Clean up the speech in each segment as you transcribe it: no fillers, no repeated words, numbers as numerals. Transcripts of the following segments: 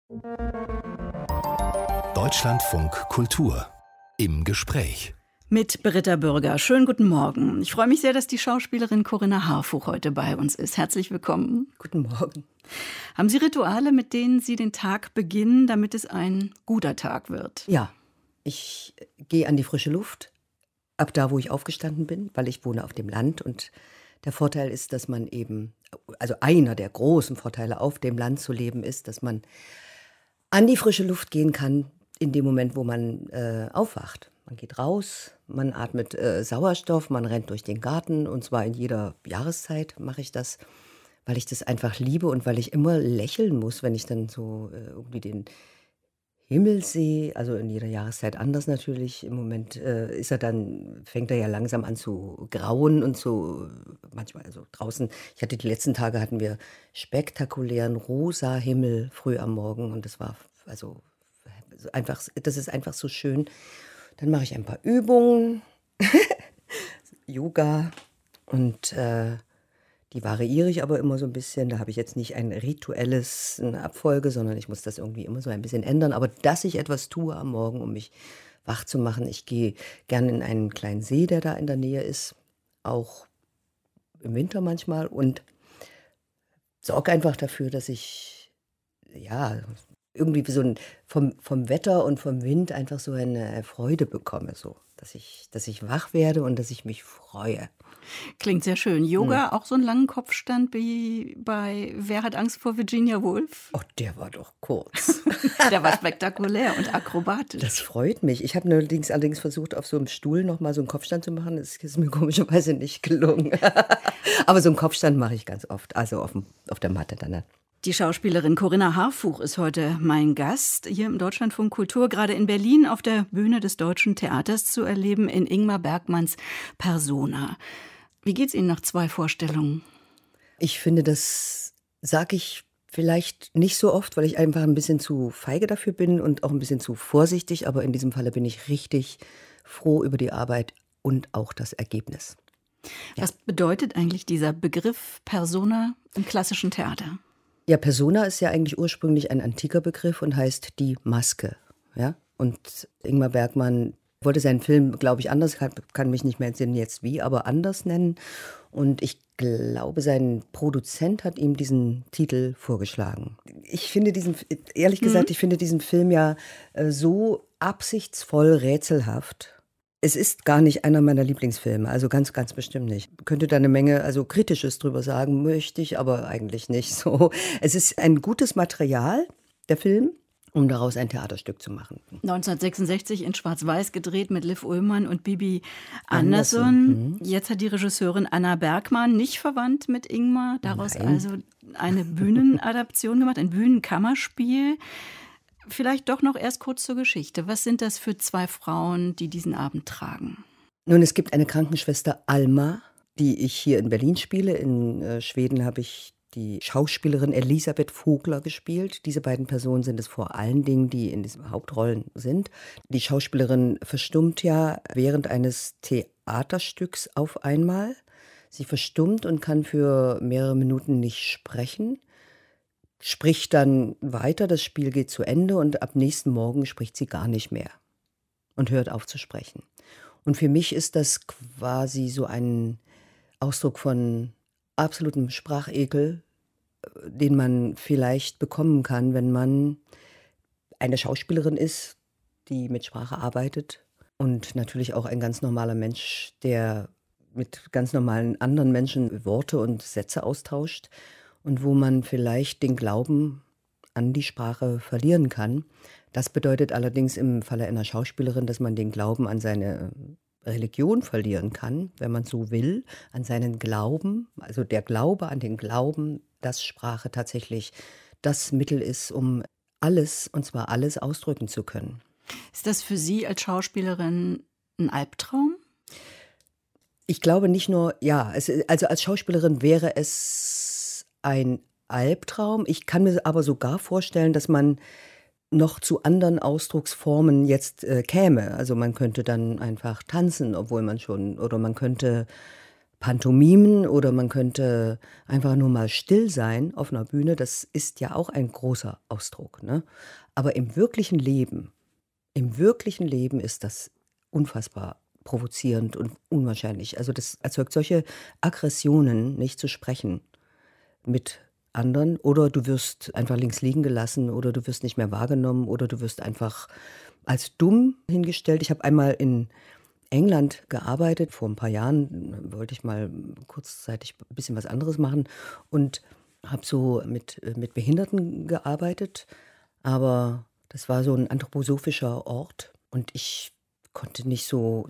Deutschlandfunk Kultur im Gespräch. Mit Britta Bürger. Schönen guten Morgen. Ich freue mich sehr, dass die Schauspielerin Corinna Harfouch heute bei uns ist. Herzlich willkommen. Guten Morgen. Haben Sie Rituale, mit denen Sie den Tag beginnen, damit es ein guter Tag wird? Ja, ich gehe an die frische Luft, ab da, wo ich aufgestanden bin, weil ich wohne auf dem Land. Und der Vorteil ist, dass man eben, also einer der großen Vorteile auf dem Land zu leben ist, dass man an die frische Luft gehen kann in dem Moment, wo man aufwacht. Man geht raus, man atmet Sauerstoff, man rennt durch den Garten, und zwar in jeder Jahreszeit mache ich das, weil ich das einfach liebe und weil ich immer lächeln muss, wenn ich dann so irgendwie den Himmel sehe, also in jeder Jahreszeit anders natürlich. Im Moment fängt er ja langsam an zu grauen und so, manchmal, also draußen, die letzten Tage hatten wir spektakulären rosa Himmel früh am Morgen, und das war also einfach, das ist einfach so schön. Dann mache ich ein paar Übungen, Yoga, und die variiere ich aber immer so ein bisschen. Da habe ich jetzt nicht eine Abfolge, sondern ich muss das irgendwie immer so ein bisschen ändern. Aber dass ich etwas tue am Morgen, um mich wach zu machen. Ich gehe gerne in einen kleinen See, der da in der Nähe ist, auch im Winter manchmal, und sorge einfach dafür, dass ich, ja, irgendwie vom Wetter und vom Wind einfach so eine Freude bekomme, so, dass ich wach werde und dass ich mich freue. Klingt sehr schön. Yoga, auch so einen langen Kopfstand wie bei Wer hat Angst vor Virginia Woolf? Oh, der war doch kurz. Der war spektakulär und akrobatisch. Das freut mich. Ich habe allerdings versucht, auf so einem Stuhl noch mal so einen Kopfstand zu machen. Das ist mir komischerweise nicht gelungen. Aber so einen Kopfstand mache ich ganz oft, also auf der Matte dann. Die Schauspielerin Corinna Harfouch ist heute mein Gast hier im Deutschlandfunk Kultur, gerade in Berlin auf der Bühne des Deutschen Theaters zu erleben, in Ingmar Bergmanns Persona. Wie geht's Ihnen nach 2 Vorstellungen? Ich finde, das sage ich vielleicht nicht so oft, weil ich einfach ein bisschen zu feige dafür bin und auch ein bisschen zu vorsichtig. Aber in diesem Falle bin ich richtig froh über die Arbeit und auch das Ergebnis. Ja. Was bedeutet eigentlich dieser Begriff Persona im klassischen Theater? Ja, Persona ist ja eigentlich ursprünglich ein antiker Begriff und heißt die Maske. Ja? Und Ingmar Bergman wollte seinen Film, glaube ich, anders, kann mich nicht mehr entsinnen jetzt wie, aber anders nennen. Und ich glaube, sein Produzent hat ihm diesen Titel vorgeschlagen. Ich finde ehrlich gesagt, ich finde diesen Film ja so absichtsvoll rätselhaft. Es ist gar nicht einer meiner Lieblingsfilme, also ganz, ganz bestimmt nicht. Könnte da eine Menge, also Kritisches drüber sagen, möchte ich, aber eigentlich nicht so. Es ist ein gutes Material, der Film, um daraus ein Theaterstück zu machen. 1966 in Schwarz-Weiß gedreht mit Liv Ullmann und Bibi Andersson. Jetzt hat die Regisseurin Anna Bergmann, nicht verwandt mit Ingmar, daraus also eine Bühnenadaption gemacht, ein Bühnenkammerspiel. Vielleicht doch noch erst kurz zur Geschichte. Was sind das für 2 Frauen, die diesen Abend tragen? Nun, es gibt eine Krankenschwester Alma, die ich hier in Berlin spiele. In Schweden habe ich die Schauspielerin Elisabeth Vogler gespielt. Diese beiden Personen sind es vor allen Dingen, die in diesen Hauptrollen sind. Die Schauspielerin verstummt ja während eines Theaterstücks auf einmal. Sie verstummt und kann für mehrere Minuten nicht sprechen. Spricht dann weiter, das Spiel geht zu Ende und ab nächsten Morgen spricht sie gar nicht mehr und hört auf zu sprechen. Und für mich ist das quasi so ein Ausdruck von absolutem Sprachekel, den man vielleicht bekommen kann, wenn man eine Schauspielerin ist, die mit Sprache arbeitet und natürlich auch ein ganz normaler Mensch, der mit ganz normalen anderen Menschen Worte und Sätze austauscht. Und wo man vielleicht den Glauben an die Sprache verlieren kann. Das bedeutet allerdings im Falle einer Schauspielerin, dass man den Glauben an seine Religion verlieren kann, wenn man so will, an seinen Glauben, also der Glaube an den Glauben, dass Sprache tatsächlich das Mittel ist, um alles, und zwar alles, ausdrücken zu können. Ist das für Sie als Schauspielerin ein Albtraum? Ich glaube nicht nur, ja, also als Schauspielerin wäre es ein Albtraum. Ich kann mir aber sogar vorstellen, dass man noch zu anderen Ausdrucksformen jetzt käme. Also man könnte dann einfach tanzen, obwohl man schon, oder man könnte Pantomimen oder man könnte einfach nur mal still sein auf einer Bühne. Das ist ja auch ein großer Ausdruck, ne? Aber im wirklichen Leben ist das unfassbar provozierend und unwahrscheinlich. Also, das erzeugt solche Aggressionen, nicht zu sprechen mit anderen, oder du wirst einfach links liegen gelassen oder du wirst nicht mehr wahrgenommen oder du wirst einfach als dumm hingestellt. Ich habe einmal in England gearbeitet, vor ein paar Jahren wollte ich mal kurzzeitig ein bisschen was anderes machen und habe so mit Behinderten gearbeitet, aber das war so ein anthroposophischer Ort und ich konnte nicht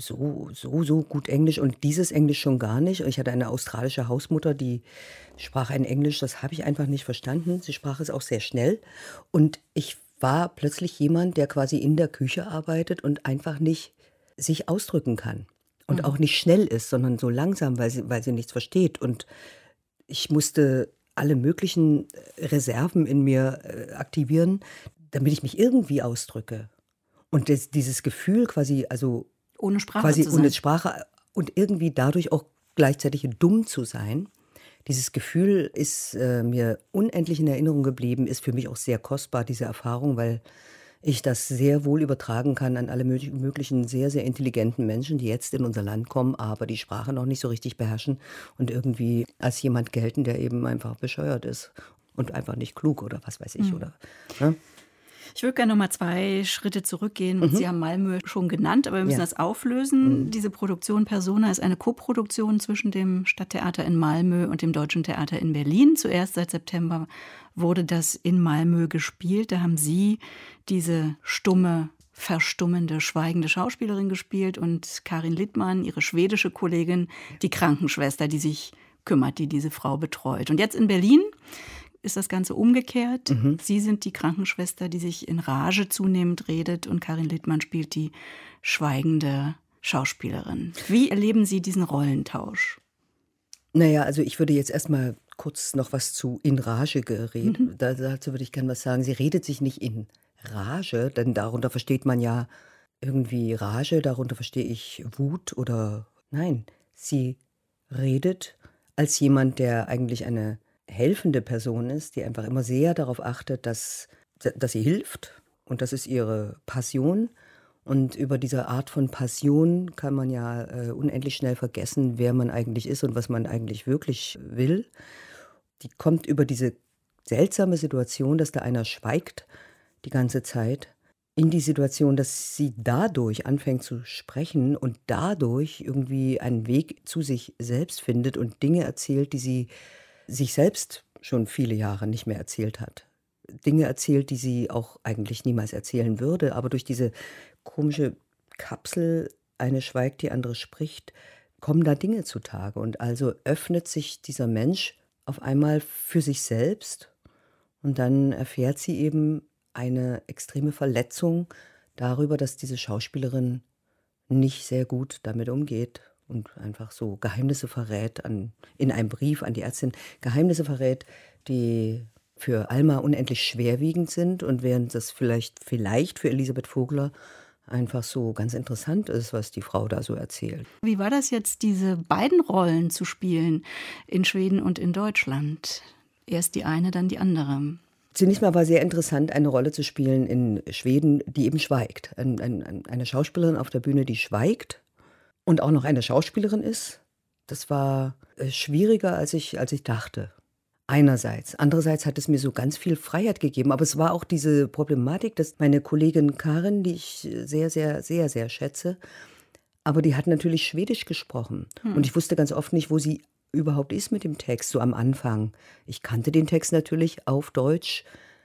so gut Englisch und dieses Englisch schon gar nicht. Ich hatte eine australische Hausmutter, die sprach ein Englisch, das habe ich einfach nicht verstanden. Sie sprach es auch sehr schnell und ich war plötzlich jemand, der quasi in der Küche arbeitet und einfach nicht sich ausdrücken kann und auch nicht schnell ist, sondern so langsam, weil sie nichts versteht. Und ich musste alle möglichen Reserven in mir aktivieren, damit ich mich irgendwie ausdrücke. Und dieses Gefühl quasi, also Ohne Sprache quasi zu sein. ohne Sprache und irgendwie dadurch auch gleichzeitig dumm zu sein. Dieses Gefühl ist mir unendlich in Erinnerung geblieben, ist für mich auch sehr kostbar, diese Erfahrung, weil ich das sehr wohl übertragen kann an alle möglichen sehr, sehr intelligenten Menschen, die jetzt in unser Land kommen, aber die Sprache noch nicht so richtig beherrschen und irgendwie als jemand gelten, der eben einfach bescheuert ist und einfach nicht klug oder was weiß ich. Oder, ne? Ich würde gerne noch mal 2 Schritte zurückgehen. Sie haben Malmö schon genannt, aber wir müssen Ja. das auflösen. Diese Produktion Persona ist eine Koproduktion zwischen dem Stadttheater in Malmö und dem Deutschen Theater in Berlin. Zuerst seit September wurde das in Malmö gespielt. Da haben Sie diese stumme, verstummende, schweigende Schauspielerin gespielt und Karin Littmann, ihre schwedische Kollegin, die Krankenschwester, die sich kümmert, die diese Frau betreut. Und jetzt in Berlin ist das Ganze umgekehrt. Sie sind die Krankenschwester, die sich in Rage zunehmend redet und Karin Littmann spielt die schweigende Schauspielerin. Wie erleben Sie diesen Rollentausch? Naja, also ich würde jetzt erstmal kurz noch was zu in Rage reden. Dazu würde ich gerne was sagen. Sie redet sich nicht in Rage, denn darunter versteht man ja irgendwie Rage, darunter verstehe ich Wut oder nein, sie redet als jemand, der eigentlich eine helfende Person ist, die einfach immer sehr darauf achtet, dass sie hilft und das ist ihre Passion. Und über diese Art von Passion kann man ja unendlich schnell vergessen, wer man eigentlich ist und was man eigentlich wirklich will. Die kommt über diese seltsame Situation, dass da einer schweigt die ganze Zeit, in die Situation, dass sie dadurch anfängt zu sprechen und dadurch irgendwie einen Weg zu sich selbst findet und Dinge erzählt, die sie sich selbst schon viele Jahre nicht mehr erzählt hat. Dinge erzählt, die sie auch eigentlich niemals erzählen würde, aber durch diese komische Kapsel, eine schweigt, die andere spricht, kommen da Dinge zutage. Und also öffnet sich dieser Mensch auf einmal für sich selbst und dann erfährt sie eben eine extreme Verletzung darüber, dass diese Schauspielerin nicht sehr gut damit umgeht und einfach so Geheimnisse verrät in einem Brief an die Ärztin, Geheimnisse verrät, die für Alma unendlich schwerwiegend sind und während das vielleicht für Elisabeth Vogler einfach so ganz interessant ist, was die Frau da so erzählt. Wie war das jetzt, diese beiden Rollen zu spielen in Schweden und in Deutschland? Erst die eine, dann die andere. Zunächst mal war sehr interessant, eine Rolle zu spielen in Schweden, die eben schweigt. Eine Schauspielerin auf der Bühne, die schweigt und auch noch eine Schauspielerin ist. Das war schwieriger, als ich dachte. Einerseits. Andererseits hat es mir so ganz viel Freiheit gegeben. Aber es war auch diese Problematik, dass meine Kollegin Karin, die ich sehr, sehr, sehr, sehr schätze, aber die hat natürlich Schwedisch gesprochen. Und ich wusste ganz oft nicht, wo sie überhaupt ist mit dem Text, so am Anfang. Ich kannte den Text natürlich auf Deutsch,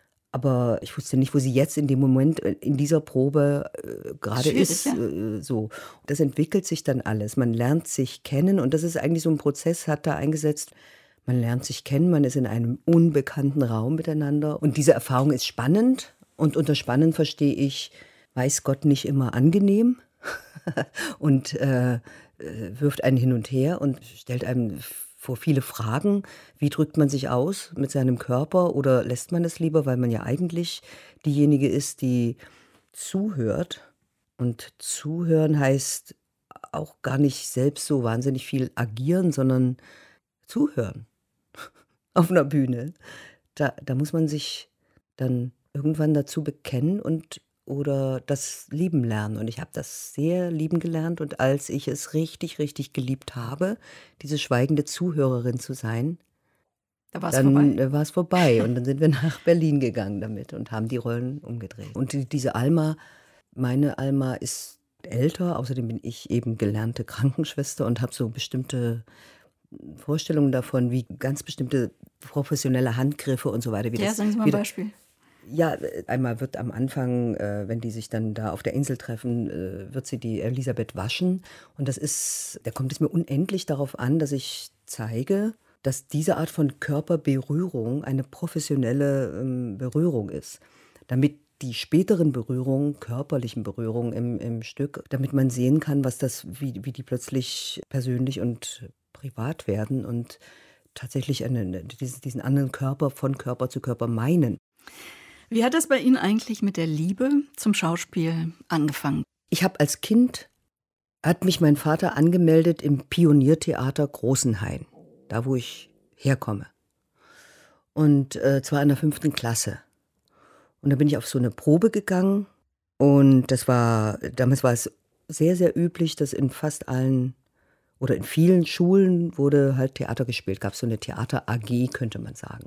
aber ich wusste nicht, wo sie jetzt in dem Moment, in dieser Probe gerade ist. Ja. So. Das entwickelt sich dann alles. Man lernt sich kennen und das ist eigentlich so ein Prozess, hat da eingesetzt. Man lernt sich kennen, man ist in einem unbekannten Raum miteinander und diese Erfahrung ist spannend und unter spannend verstehe ich, weiß Gott, nicht immer angenehm und wirft einen hin und her und stellt einem vor viele Fragen. Wie drückt man sich aus mit seinem Körper oder lässt man es lieber, weil man ja eigentlich diejenige ist, die zuhört. Und zuhören heißt auch gar nicht selbst so wahnsinnig viel agieren, sondern zuhören auf einer Bühne. Da muss man sich dann irgendwann dazu bekennen oder das lieben lernen. Und ich habe das sehr lieben gelernt. Und als ich es richtig, richtig geliebt habe, diese schweigende Zuhörerin zu sein, Da war es dann vorbei. war es vorbei. Und dann sind wir nach Berlin gegangen damit und haben die Rollen umgedreht. Und diese Alma, meine Alma ist älter. Außerdem bin ich eben gelernte Krankenschwester und habe so bestimmte Vorstellungen davon, wie ganz bestimmte professionelle Handgriffe und so weiter, Ja, sagen Sie mal ein wie Beispiel. ja, einmal wird am Anfang, wenn die sich dann da auf der Insel treffen, wird sie die Elisabeth waschen. Und da kommt es mir unendlich darauf an, dass ich zeige, dass diese Art von Körperberührung eine professionelle Berührung ist. Damit die späteren Berührungen, körperlichen Berührungen im Stück, damit man sehen kann, wie die plötzlich persönlich und privat werden und tatsächlich diesen anderen Körper von Körper zu Körper meinen. Wie hat das bei Ihnen eigentlich mit der Liebe zum Schauspiel angefangen? Ich habe als Kind, hat mich mein Vater angemeldet im Pioniertheater Großenhain, da wo ich herkomme. Und zwar in der 5. Klasse. Und da bin ich auf so eine Probe gegangen. Und damals war es sehr, sehr üblich, dass in fast allen oder in vielen Schulen wurde halt Theater gespielt. Gab es so eine Theater-AG, könnte man sagen.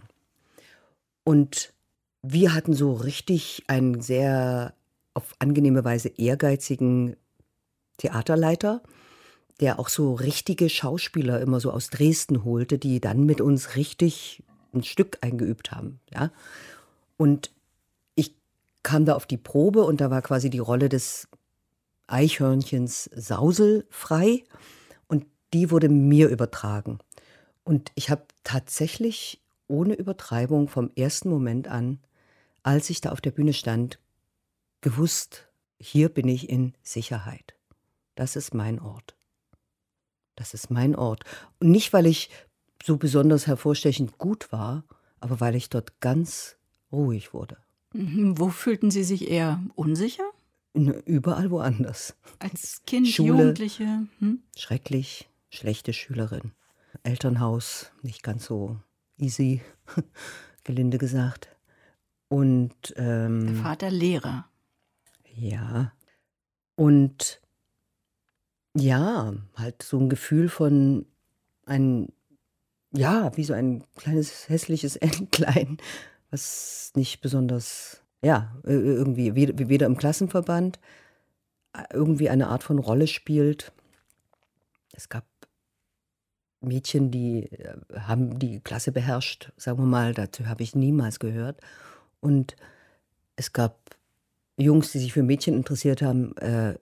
Und wir hatten so richtig einen sehr auf angenehme Weise ehrgeizigen Theaterleiter, der auch so richtige Schauspieler immer so aus Dresden holte, die dann mit uns richtig ein Stück eingeübt haben. Ja? Und ich kam da auf die Probe und da war quasi die Rolle des Eichhörnchens Sausel frei und die wurde mir übertragen. Und ich habe tatsächlich ohne Übertreibung vom ersten Moment an, als ich da auf der Bühne stand, gewusst, hier bin ich in Sicherheit. Das ist mein Ort. Das ist mein Ort. Und nicht, weil ich so besonders hervorstechend gut war, aber weil ich dort ganz ruhig wurde. Wo fühlten Sie sich eher unsicher? Überall woanders. Als Kind, Schule. Jugendliche? Schrecklich, schlechte Schülerin. Elternhaus, nicht ganz so easy, gelinde gesagt. Und Der Vater Lehrer. ja, und ja, halt so ein Gefühl von wie so ein kleines hässliches Entlein, was nicht besonders, irgendwie weder im Klassenverband irgendwie eine Art von Rolle spielt. Es gab Mädchen, die haben die Klasse beherrscht, sagen wir mal, dazu habe ich niemals gehört. Und es gab Jungs, die sich für Mädchen interessiert haben.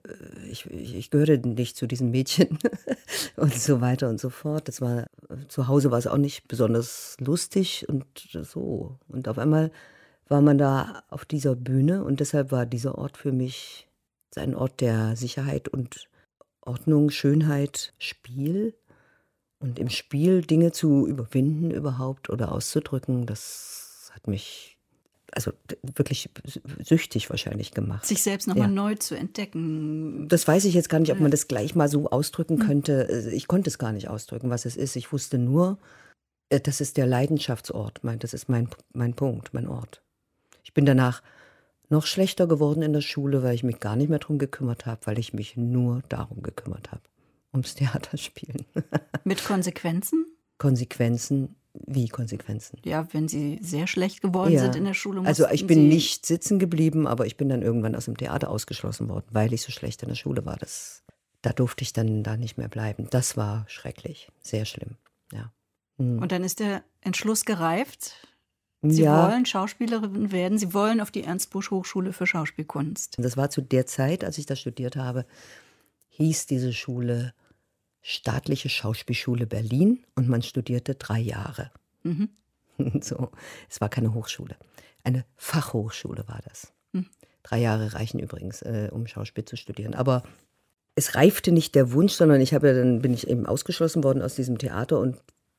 Ich gehörte nicht zu diesen Mädchen und so weiter und so fort. Zu Hause war es auch nicht besonders lustig und so. Und auf einmal war man da auf dieser Bühne und deshalb war dieser Ort für mich ein Ort der Sicherheit und Ordnung, Schönheit, Spiel. Und im Spiel Dinge zu überwinden überhaupt oder auszudrücken, das hat mich wirklich süchtig wahrscheinlich gemacht. Sich selbst nochmal neu zu entdecken. Das weiß ich jetzt gar nicht, ob man das gleich mal so ausdrücken könnte. Ich konnte es gar nicht ausdrücken, was es ist. Ich wusste nur, das ist der Leidenschaftsort. Das ist mein Punkt, mein Ort. Ich bin danach noch schlechter geworden in der Schule, weil ich mich gar nicht mehr darum gekümmert habe, weil ich mich nur darum gekümmert habe. Ums Theaterspielen. Mit Konsequenzen? Konsequenzen? Wie Konsequenzen? Ja, wenn Sie sehr schlecht geworden sind in der Schule. Also ich bin nicht sitzen geblieben, aber ich bin dann irgendwann aus dem Theater ausgeschlossen worden, weil ich so schlecht in der Schule war. Da durfte ich dann da nicht mehr bleiben. Das war schrecklich, sehr schlimm. Ja. Und dann ist der Entschluss gereift. Sie wollen Schauspielerin werden, Sie wollen auf die Ernst-Busch-Hochschule für Schauspielkunst. Das war zu der Zeit, als ich da studiert habe, hieß diese Schule Staatliche Schauspielschule Berlin und man studierte 3 Jahre. Mhm. So, es war keine Hochschule. Eine Fachhochschule war das. 3 Jahre reichen übrigens, um Schauspiel zu studieren. Aber es reifte nicht der Wunsch, sondern dann bin ich eben ausgeschlossen worden aus diesem Theater und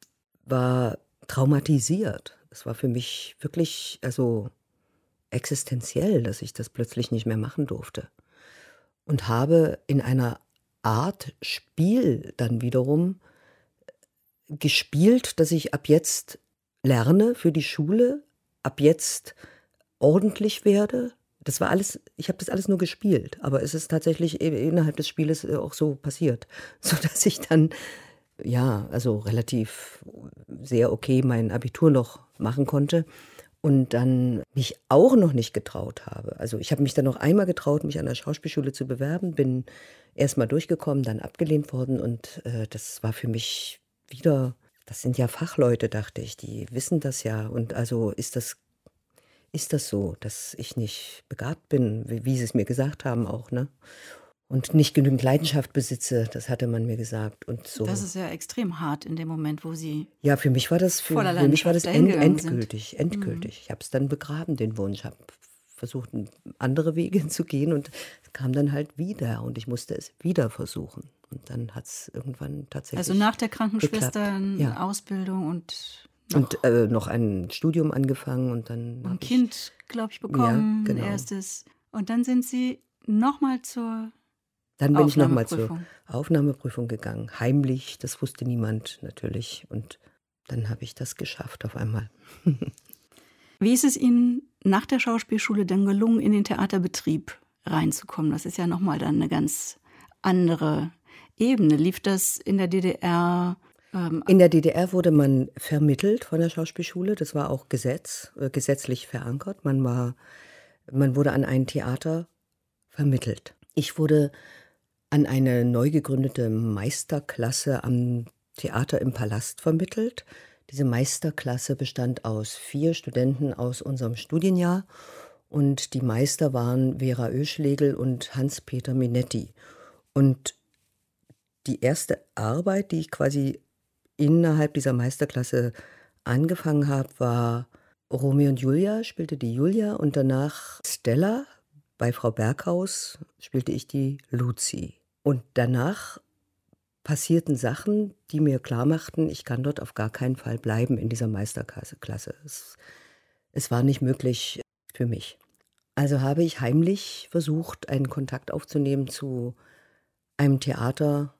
war traumatisiert. Es war für mich wirklich existenziell, dass ich das plötzlich nicht mehr machen durfte. Und habe in einer Art Spiel dann wiederum gespielt, dass ich ab jetzt lerne für die Schule, ab jetzt ordentlich werde. Das war alles, ich habe das alles nur gespielt, aber es ist tatsächlich innerhalb des Spieles auch so passiert, sodass ich dann, ja, also relativ sehr okay mein Abitur noch machen konnte und dann mich auch noch nicht getraut habe. Also ich habe mich dann noch einmal getraut, mich an der Schauspielschule zu bewerben, bin erst mal durchgekommen, dann abgelehnt worden und das war für mich wieder, das sind ja Fachleute, dachte ich, die wissen das ja und also ist das so, dass ich nicht begabt bin, wie sie es mir gesagt haben auch, ne? Und nicht genügend Leidenschaft besitze, das hatte man mir gesagt und so. Das ist ja extrem hart in dem Moment, wo Sie Ja, für mich war das voller Leidenschaft dahin gegangen sind. endgültig. Ich habe es dann begraben, den Wunsch, habe versucht, andere Wege zu gehen und es kam dann halt wieder und ich musste es wieder versuchen. Und dann hat es irgendwann tatsächlich Also nach der geklappt. Krankenschwestern-Ausbildung und noch ein Studium angefangen und dann ein habe ich, Kind, glaube ich, bekommen, ja, genau. ein erstes. Und dann sind Sie nochmal zur Dann bin ich nochmal zur Aufnahmeprüfung. Aufnahmeprüfung gegangen, heimlich, das wusste niemand natürlich. Und dann habe ich das geschafft auf einmal. Wie ist es Ihnen nach der Schauspielschule dann gelungen, in den Theaterbetrieb reinzukommen? Das ist ja nochmal dann eine ganz andere Ebene. Lief das in der DDR? In der DDR wurde man vermittelt von der Schauspielschule, das war auch gesetzlich verankert. Man wurde an ein Theater vermittelt. Ich wurde an eine neu gegründete Meisterklasse am Theater im Palast vermittelt. Diese Meisterklasse bestand aus 4 Studenten aus unserem Studienjahr und die Meister waren Vera Oeschlegel und Hans-Peter Minetti. Und die erste Arbeit, die ich quasi innerhalb dieser Meisterklasse angefangen habe, war Romeo und Julia, spielte die Julia und danach Stella. Bei Frau Berghaus spielte ich die Luzi. Und danach passierten Sachen, die mir klarmachten, ich kann dort auf gar keinen Fall bleiben in dieser Meisterklasse. Es war nicht möglich für mich. Also habe ich heimlich versucht, einen Kontakt aufzunehmen zu einem Theaterleiter.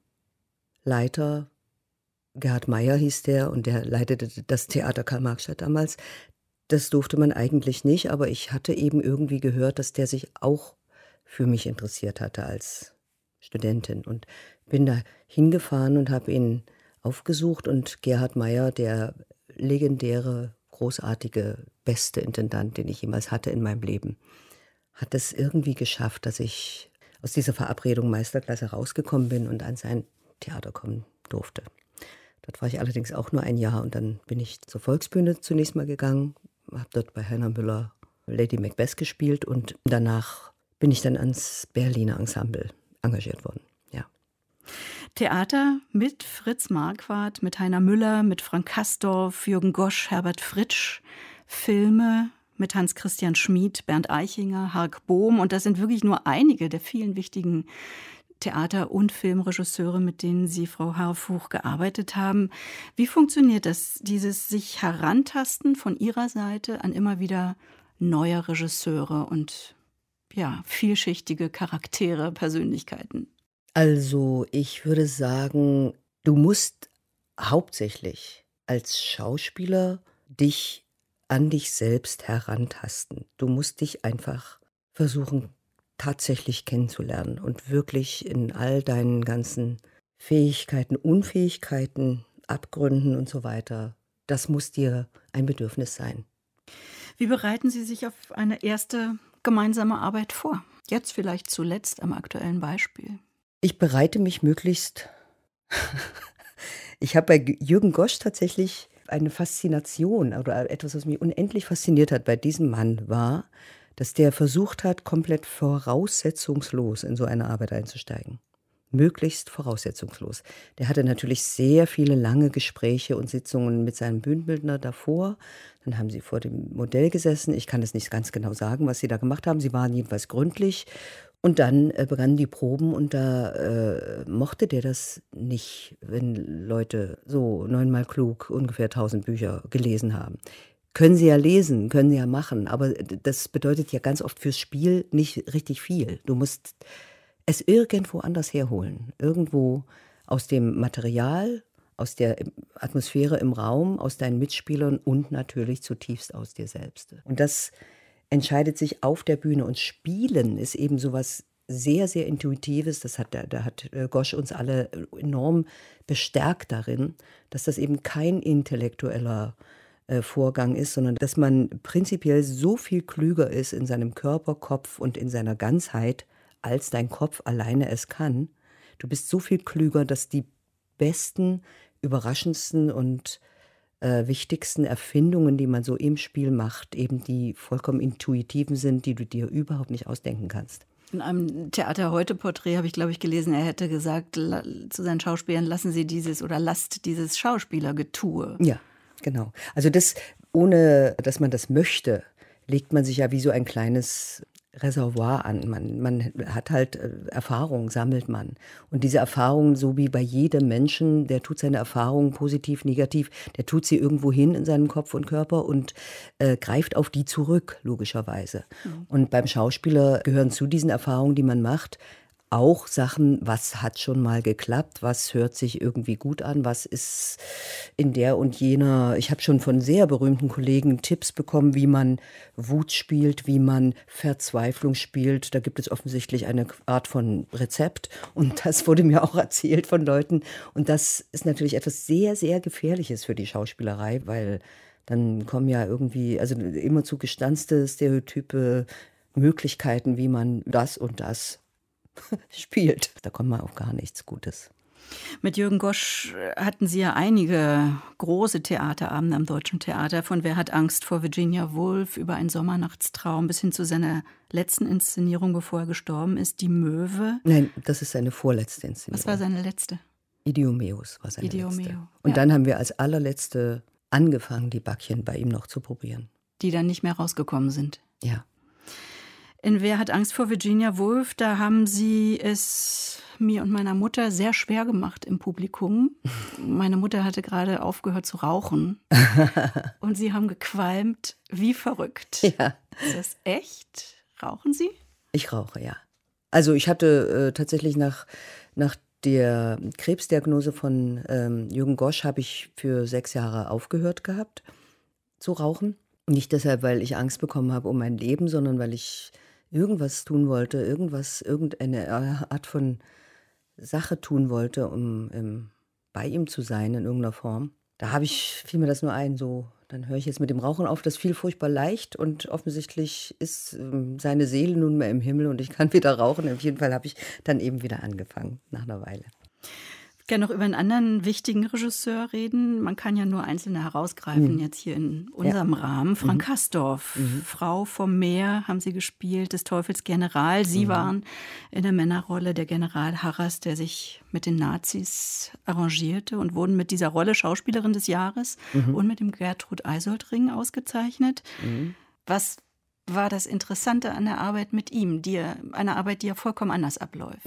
Gerhard Meyer hieß der und der leitete das Theater Karl-Marx-Stadt damals. Das durfte man eigentlich nicht, aber ich hatte eben irgendwie gehört, dass der sich auch für mich interessiert hatte als Studentin und bin da hingefahren und habe ihn aufgesucht und Gerhard Meyer, der legendäre, großartige, beste Intendant, den ich jemals hatte in meinem Leben, hat es irgendwie geschafft, dass ich aus dieser Verabredung Meisterklasse rausgekommen bin und an sein Theater kommen durfte. Dort war ich allerdings auch nur ein Jahr und dann bin ich zur Volksbühne zunächst mal gegangen, habe dort bei Heiner Müller Lady Macbeth gespielt und danach bin ich dann ans Berliner Ensemble engagiert worden. Ja. Theater mit Fritz Marquardt, mit Heiner Müller, mit Frank Castorf, Jürgen Gosch, Herbert Fritsch, Filme mit Hans-Christian Schmid, Bernd Eichinger, Hark Bohm und das sind wirklich nur einige der vielen wichtigen Theater- und Filmregisseure, mit denen Sie, Frau Harfuch, gearbeitet haben. Wie funktioniert das, dieses sich Herantasten von Ihrer Seite an immer wieder neue Regisseure und ja, vielschichtige Charaktere, Persönlichkeiten? Also ich würde sagen, du musst hauptsächlich als Schauspieler dich an dich selbst herantasten. Du musst dich einfach versuchen, tatsächlich kennenzulernen und wirklich in all deinen ganzen Fähigkeiten, Unfähigkeiten, Abgründen und so weiter, das muss dir ein Bedürfnis sein. Wie bereiten Sie sich auf eine erste gemeinsame Arbeit vor? Jetzt vielleicht zuletzt am aktuellen Beispiel. Ich bereite mich möglichst. Ich habe bei Jürgen Gosch tatsächlich eine Faszination oder etwas, was mich unendlich fasziniert hat bei diesem Mann war, dass der versucht hat, komplett voraussetzungslos in so eine Arbeit einzusteigen. Möglichst voraussetzungslos. Der hatte natürlich sehr viele lange Gespräche und Sitzungen mit seinem Bühnenbildner davor. Dann haben sie vor dem Modell gesessen. Ich kann es nicht ganz genau sagen, was sie da gemacht haben. Sie waren jedenfalls gründlich. Und dann begannen die Proben und da mochte der das nicht, wenn Leute so 9-mal klug ungefähr 1000 Bücher gelesen haben. Können sie ja lesen, können sie ja machen, aber das bedeutet ja ganz oft fürs Spiel nicht richtig viel. Du musst es irgendwo anders herholen. Irgendwo aus dem Material, aus der Atmosphäre im Raum, aus deinen Mitspielern und natürlich zutiefst aus dir selbst. Und das entscheidet sich auf der Bühne. Und Spielen ist eben sowas sehr, sehr Intuitives. Da hat Gosch uns alle enorm bestärkt darin, dass das eben kein intellektueller Vorgang ist, sondern dass man prinzipiell so viel klüger ist in seinem Körper, Kopf und in seiner Ganzheit, als dein Kopf alleine es kann. Du bist so viel klüger, dass die besten, überraschendsten und wichtigsten Erfindungen, die man so im Spiel macht, eben die vollkommen intuitiven sind, die du dir überhaupt nicht ausdenken kannst. In einem Theater-Heute-Porträt habe ich, glaube ich, gelesen, er hätte gesagt zu seinen Schauspielern, lasst dieses Schauspielergetue. Ja, genau. Also das, ohne dass man das möchte, legt man sich ja wie so ein kleines Reservoir an. Man hat halt Erfahrungen, sammelt man. Und diese Erfahrungen, so wie bei jedem Menschen, der tut seine Erfahrungen positiv, negativ, der tut sie irgendwo hin in seinem Kopf und Körper und greift auf die zurück, logischerweise. Mhm. Und beim Schauspieler gehören zu diesen Erfahrungen, die man macht, auch Sachen, was hat schon mal geklappt, was hört sich irgendwie gut an, was ist in der und jener. Ich habe schon von sehr berühmten Kollegen Tipps bekommen, wie man Wut spielt, wie man Verzweiflung spielt. Da gibt es offensichtlich eine Art von Rezept und das wurde mir auch erzählt von Leuten. Und das ist natürlich etwas sehr, sehr Gefährliches für die Schauspielerei, weil dann kommen ja irgendwie, also immer zu gestanzte Stereotype Möglichkeiten, wie man das und das spielt. Da kommt man auf gar nichts Gutes. Mit Jürgen Gosch hatten Sie ja einige große Theaterabende am Deutschen Theater, von Wer hat Angst vor Virginia Woolf über Ein Sommernachtstraum bis hin zu seiner letzten Inszenierung, bevor er gestorben ist, Die Möwe. Nein, das ist seine vorletzte Inszenierung. Was war seine letzte? Idiomeus war seine Idiomeo, letzte. Und ja. Dann haben wir als allerletzte angefangen, die Backchen bei ihm noch zu probieren. Die dann nicht mehr rausgekommen sind. Ja. In Wer hat Angst vor Virginia Woolf, da haben Sie es mir und meiner Mutter sehr schwer gemacht im Publikum. Meine Mutter hatte gerade aufgehört zu rauchen und Sie haben gequalmt wie verrückt. Ja. Ist das echt? Rauchen Sie? Ich rauche, ja. Also ich hatte tatsächlich nach der Krebsdiagnose von Jürgen Gosch habe ich für 6 Jahre aufgehört gehabt zu rauchen. Nicht deshalb, weil ich Angst bekommen habe um mein Leben, sondern weil ich irgendwas tun wollte, irgendeine Art von Sache tun wollte, um bei ihm zu sein in irgendeiner Form. Da fiel mir das nur ein, so, dann höre ich jetzt mit dem Rauchen auf. Das fiel furchtbar leicht und offensichtlich ist seine Seele nunmehr im Himmel und ich kann wieder rauchen. Auf jeden Fall habe ich dann eben wieder angefangen, nach einer Weile. Ich kann noch über einen anderen wichtigen Regisseur reden. Man kann ja nur einzelne herausgreifen, jetzt hier in unserem Rahmen. Frank Castorf, Frau vom Meer haben Sie gespielt, des Teufels General. Sie waren in der Männerrolle der General Harras, der sich mit den Nazis arrangierte und wurden mit dieser Rolle Schauspielerin des Jahres und mit dem Gertrud-Eysoldt-Ring ausgezeichnet. Was war das Interessante an der Arbeit mit ihm, eine Arbeit, die ja vollkommen anders abläuft?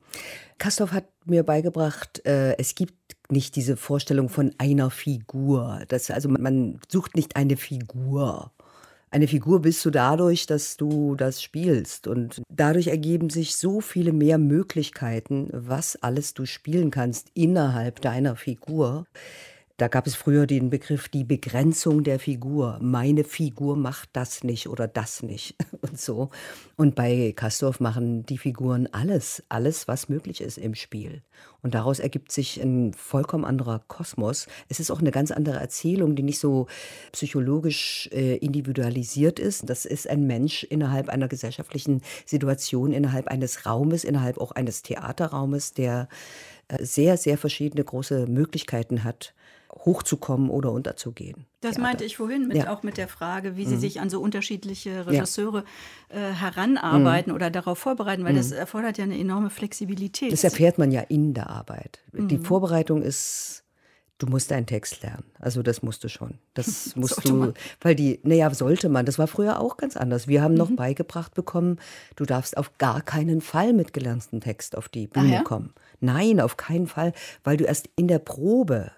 Castorf hat mir beigebracht, es gibt nicht diese Vorstellung von einer Figur. Also man sucht nicht eine Figur. Eine Figur bist du dadurch, dass du das spielst. Und dadurch ergeben sich so viele mehr Möglichkeiten, was alles du spielen kannst innerhalb deiner Figur. Da gab es früher den Begriff, die Begrenzung der Figur. Meine Figur macht das nicht oder das nicht und so. Und bei Castorf machen die Figuren alles, was möglich ist im Spiel. Und daraus ergibt sich ein vollkommen anderer Kosmos. Es ist auch eine ganz andere Erzählung, die nicht so psychologisch individualisiert ist. Das ist ein Mensch innerhalb einer gesellschaftlichen Situation, innerhalb eines Raumes, innerhalb auch eines Theaterraumes, der sehr, sehr verschiedene große Möglichkeiten hat, hochzukommen oder unterzugehen. Das Theater. meinte ich vorhin, auch mit der Frage, wie Sie sich an so unterschiedliche Regisseure heranarbeiten oder darauf vorbereiten, weil das erfordert ja eine enorme Flexibilität. Das erfährt man ja in der Arbeit. Die Vorbereitung ist, du musst einen Text lernen. Also das musst du schon. Das musst du, weil sollte man. Das war früher auch ganz anders. Wir haben noch beigebracht bekommen, du darfst auf gar keinen Fall mit gelernten Text auf die Bühne kommen. Nein, auf keinen Fall, weil du erst in der Probe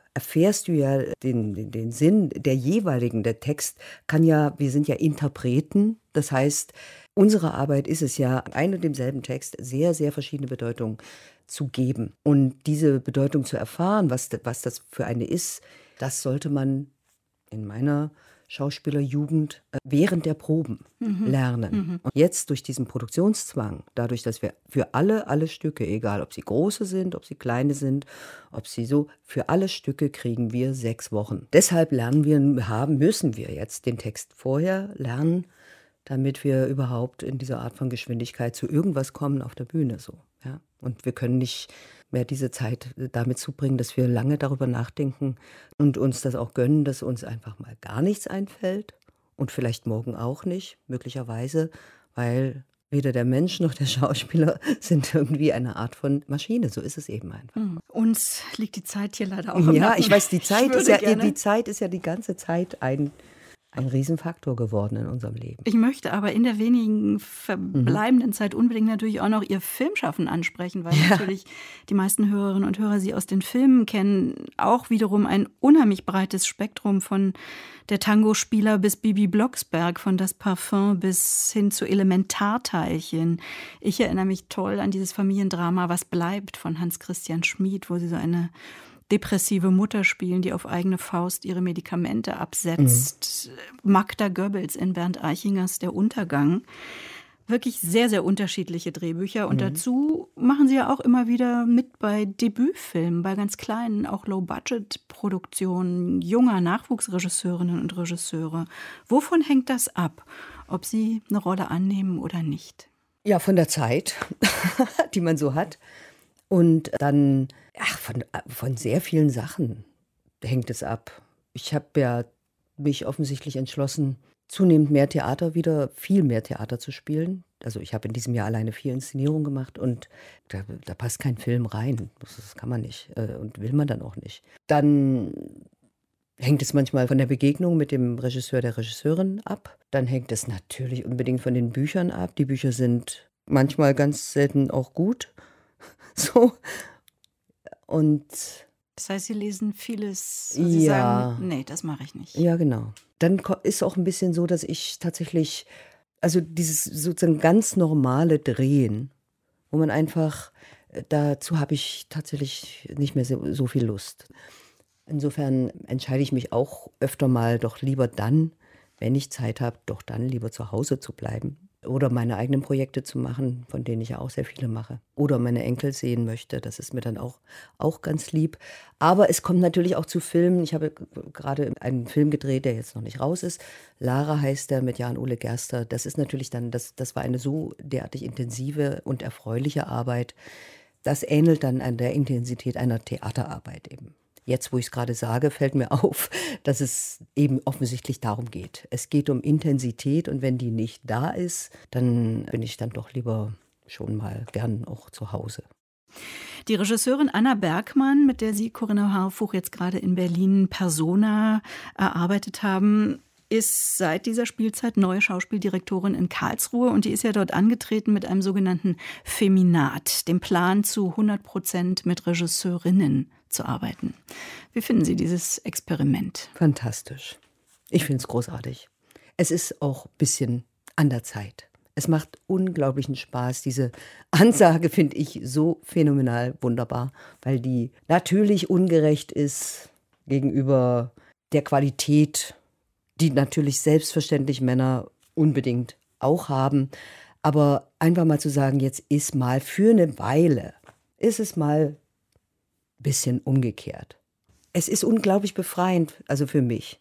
erfährst du ja den Sinn der jeweiligen. Der Text wir sind ja Interpreten, das heißt, unsere Arbeit ist es ja, ein und demselben Text sehr, sehr verschiedene Bedeutungen zu geben. Und diese Bedeutung zu erfahren, was das für eine ist, das sollte man in meiner Schauspielerjugend während der Proben lernen. Und jetzt durch diesen Produktionszwang, dadurch, dass wir für alle Stücke, egal ob sie große sind, ob sie kleine sind, ob sie für alle Stücke kriegen wir 6 Wochen. Deshalb müssen wir jetzt den Text vorher lernen, damit wir überhaupt in dieser Art von Geschwindigkeit zu irgendwas kommen auf der Bühne. Ja? Und wir können nicht mehr diese Zeit damit zubringen, dass wir lange darüber nachdenken und uns das auch gönnen, dass uns einfach mal gar nichts einfällt und vielleicht morgen auch nicht, möglicherweise, weil weder der Mensch noch der Schauspieler sind irgendwie eine Art von Maschine. So ist es eben einfach. Uns liegt die Zeit hier leider auch im Ja, Nacken. ich weiß, die Zeit ist ja die ganze Zeit ein Riesenfaktor geworden in unserem Leben. Ich möchte aber in der wenigen verbleibenden Zeit unbedingt natürlich auch noch Ihr Filmschaffen ansprechen, weil natürlich die meisten Hörerinnen und Hörer Sie aus den Filmen kennen. Auch wiederum ein unheimlich breites Spektrum von der Tango-Spieler bis Bibi Blocksberg, von Das Parfum bis hin zu Elementarteilchen. Ich erinnere mich toll an dieses Familiendrama Was bleibt von Hans Christian Schmid, wo Sie so eine depressive Mutter spielen, die auf eigene Faust ihre Medikamente absetzt. Magda Goebbels in Bernd Eichingers Der Untergang. Wirklich sehr, sehr unterschiedliche Drehbücher. Und dazu machen Sie ja auch immer wieder mit bei Debütfilmen, bei ganz kleinen, auch Low-Budget-Produktionen junger Nachwuchsregisseurinnen und Regisseure. Wovon hängt das ab, ob Sie eine Rolle annehmen oder nicht? Ja, von der Zeit, die man so hat. Und dann von sehr vielen Sachen hängt es ab. Ich habe ja mich offensichtlich entschlossen, zunehmend viel mehr Theater zu spielen. Also ich habe in diesem Jahr alleine 4 Inszenierungen gemacht und da passt kein Film rein. Das kann man nicht und will man dann auch nicht. Dann hängt es manchmal von der Begegnung mit dem Regisseur, der Regisseurin ab. Dann hängt es natürlich unbedingt von den Büchern ab. Die Bücher sind manchmal ganz selten auch gut. So. Und das heißt, Sie lesen vieles, wo Sie sagen, nee, das mache ich nicht. Ja, genau. Dann ist auch ein bisschen so, dass ich tatsächlich, also dieses sozusagen ganz normale Drehen, wo man einfach, dazu habe ich tatsächlich nicht mehr so viel Lust. Insofern entscheide ich mich auch öfter mal doch lieber dann, wenn ich Zeit habe, doch dann lieber zu Hause zu bleiben. Oder meine eigenen Projekte zu machen, von denen ich ja auch sehr viele mache. Oder meine Enkel sehen möchte, das ist mir dann auch ganz lieb. Aber es kommt natürlich auch zu Filmen. Ich habe gerade einen Film gedreht, der jetzt noch nicht raus ist. Lara heißt der, mit Jan-Ole Gerster. Das ist natürlich dann, das war eine so derartig intensive und erfreuliche Arbeit. Das ähnelt dann an der Intensität einer Theaterarbeit eben. Jetzt, wo ich es gerade sage, fällt mir auf, dass es eben offensichtlich darum geht. Es geht um Intensität und wenn die nicht da ist, dann bin ich dann doch lieber schon mal gern auch zu Hause. Die Regisseurin Anna Bergmann, mit der Sie, Corinna Harfouch, jetzt gerade in Berlin Persona erarbeitet haben, ist seit dieser Spielzeit neue Schauspieldirektorin in Karlsruhe und die ist ja dort angetreten mit einem sogenannten Feminat, dem Plan zu 100% mit Regisseurinnen zu arbeiten. Wie finden Sie dieses Experiment? Fantastisch. Ich finde es großartig. Es ist auch ein bisschen an der Zeit. Es macht unglaublichen Spaß. Diese Ansage finde ich so phänomenal wunderbar, weil die natürlich ungerecht ist gegenüber der Qualität, die natürlich selbstverständlich Männer unbedingt auch haben. Aber einfach mal zu sagen, jetzt ist mal für eine Weile, ist es mal ein bisschen umgekehrt. Es ist unglaublich befreiend, also für mich.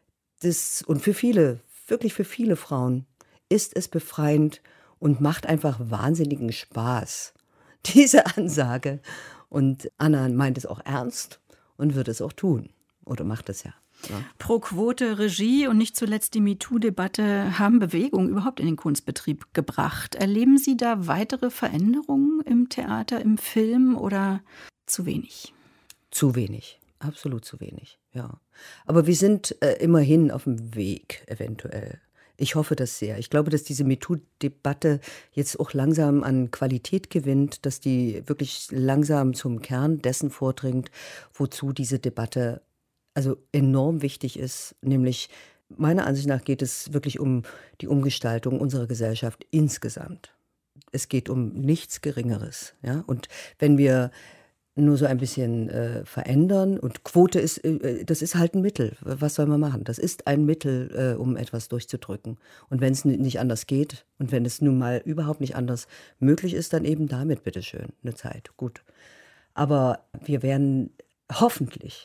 Und für viele, wirklich für viele Frauen, ist es befreiend und macht einfach wahnsinnigen Spaß, diese Ansage. Und Anna meint es auch ernst und wird es auch tun. Oder macht es ja. Ja. Pro Quote, Regie und nicht zuletzt die MeToo-Debatte haben Bewegung überhaupt in den Kunstbetrieb gebracht. Erleben Sie da weitere Veränderungen im Theater, im Film oder zu wenig? Zu wenig, absolut zu wenig, ja. Aber wir sind immerhin auf dem Weg, eventuell. Ich hoffe das sehr. Ich glaube, dass diese MeToo-Debatte jetzt auch langsam an Qualität gewinnt, dass die wirklich langsam zum Kern dessen vordringt, wozu diese Debatte also enorm wichtig ist. Nämlich meiner Ansicht nach geht es wirklich um die Umgestaltung unserer Gesellschaft insgesamt. Es geht um nichts Geringeres. Ja? Und wenn wir nur so ein bisschen verändern. Und Quote ist, das ist halt ein Mittel. Was soll man machen? Das ist ein Mittel, um etwas durchzudrücken. Und wenn es nicht anders geht und wenn es nun mal überhaupt nicht anders möglich ist, dann eben damit, bitteschön, eine Zeit. Gut. Aber wir werden hoffentlich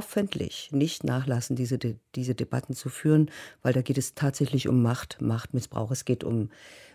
nicht nachlassen, diese Debatten zu führen, weil da geht es tatsächlich um Machtmissbrauch. Es geht um,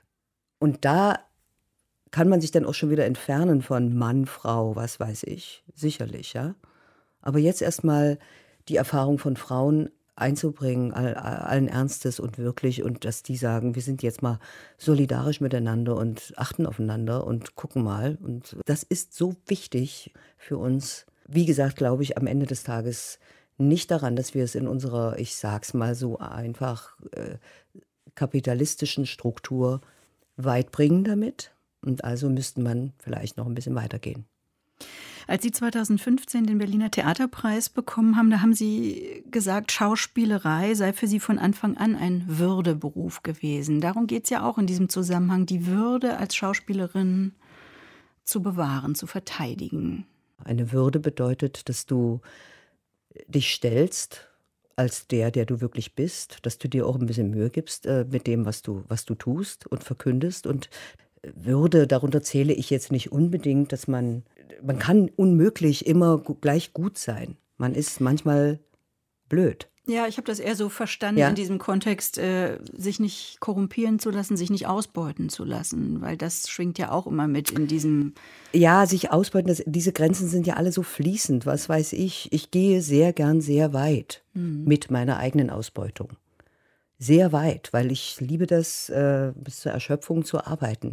und da kann man sich dann auch schon wieder entfernen von Mann, Frau, was weiß ich, sicherlich, ja. Aber jetzt erstmal die Erfahrung von Frauen einzubringen, allen Ernstes und wirklich, und dass die sagen, wir sind jetzt mal solidarisch miteinander und achten aufeinander und gucken mal. Und das ist so wichtig für uns. Wie gesagt, glaube ich am Ende des Tages nicht daran, dass wir es in unserer, ich sag's mal so einfach, kapitalistischen Struktur weit bringen damit. Und also müsste man vielleicht noch ein bisschen weitergehen. Als Sie 2015 den Berliner Theaterpreis bekommen haben, da haben Sie gesagt, Schauspielerei sei für Sie von Anfang an ein Würdeberuf gewesen. Darum geht es ja auch in diesem Zusammenhang, die Würde als Schauspielerin zu bewahren, zu verteidigen. Eine Würde bedeutet, dass du dich stellst als der du wirklich bist, dass du dir auch ein bisschen Mühe gibst mit dem, was du tust und verkündest. Und Würde, darunter zähle ich jetzt nicht unbedingt, dass man kann unmöglich immer gleich gut sein. Man ist manchmal blöd. Ja, ich habe das eher so verstanden in diesem Kontext, sich nicht korrumpieren zu lassen, sich nicht ausbeuten zu lassen, weil das schwingt ja auch immer mit in diesem... Ja, sich ausbeuten, diese Grenzen sind ja alle so fließend, was weiß ich. Ich gehe sehr gern sehr weit mit meiner eigenen Ausbeutung. Sehr weit, weil ich liebe das, bis zur Erschöpfung zu arbeiten.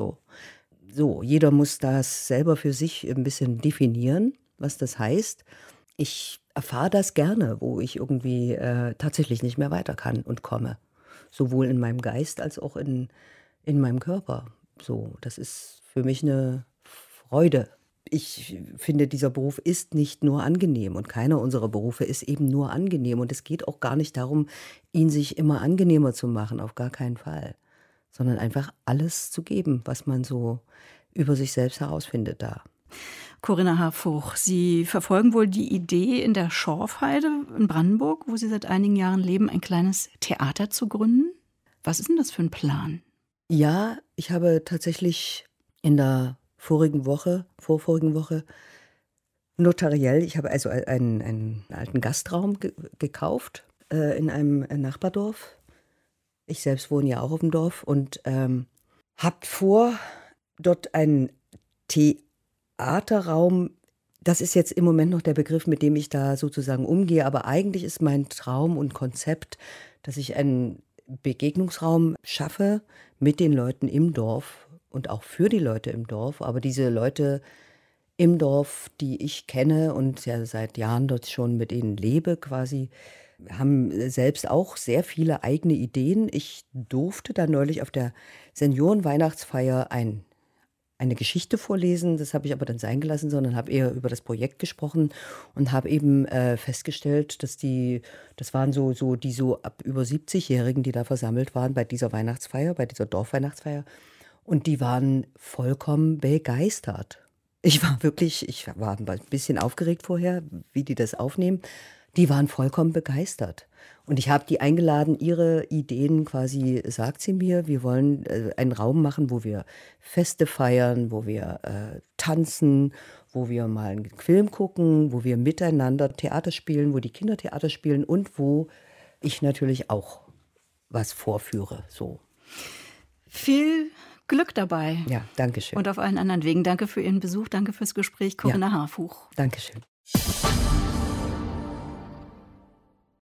So, jeder muss das selber für sich ein bisschen definieren, was das heißt. Ich erfahre das gerne, wo ich irgendwie tatsächlich nicht mehr weiter kann und komme. Sowohl in meinem Geist als auch in meinem Körper. So, das ist für mich eine Freude. Ich finde, dieser Beruf ist nicht nur angenehm und keiner unserer Berufe ist eben nur angenehm. Und es geht auch gar nicht darum, ihn sich immer angenehmer zu machen, auf gar keinen Fall. Sondern einfach alles zu geben, was man so über sich selbst herausfindet da. Corinna Harfouch, Sie verfolgen wohl die Idee, in der Schorfheide in Brandenburg, wo Sie seit einigen Jahren leben, ein kleines Theater zu gründen. Was ist denn das für ein Plan? Ja, ich habe tatsächlich in der vorvorigen Woche notariell, ich habe also einen alten Gastraum gekauft in einem Nachbardorf. Ich selbst wohne ja auch auf dem Dorf und habe vor, dort einen Theaterraum, das ist jetzt im Moment noch der Begriff, mit dem ich da sozusagen umgehe, aber eigentlich ist mein Traum und Konzept, dass ich einen Begegnungsraum schaffe mit den Leuten im Dorf und auch für die Leute im Dorf, aber diese Leute im Dorf, die ich kenne und ja seit Jahren dort schon mit ihnen lebe quasi, haben selbst auch sehr viele eigene Ideen. Ich durfte da neulich auf der Seniorenweihnachtsfeier eine Geschichte vorlesen. Das habe ich aber dann sein gelassen, sondern habe eher über das Projekt gesprochen und habe eben festgestellt, dass das waren die so ab über 70-Jährigen, die da versammelt waren bei dieser Weihnachtsfeier, bei dieser Dorfweihnachtsfeier. Und die waren vollkommen begeistert. Ich war ein bisschen aufgeregt vorher, wie die das aufnehmen. Die waren vollkommen begeistert. Und ich habe die eingeladen, ihre Ideen quasi, sagt sie mir, wir wollen einen Raum machen, wo wir Feste feiern, wo wir tanzen, wo wir mal einen Film gucken, wo wir miteinander Theater spielen, wo die Kinder Theater spielen und wo ich natürlich auch was vorführe. So. Viel Glück dabei. Ja, danke schön. Und auf allen anderen Wegen. Danke für Ihren Besuch, danke fürs Gespräch, Corinna Harfouch. Danke schön.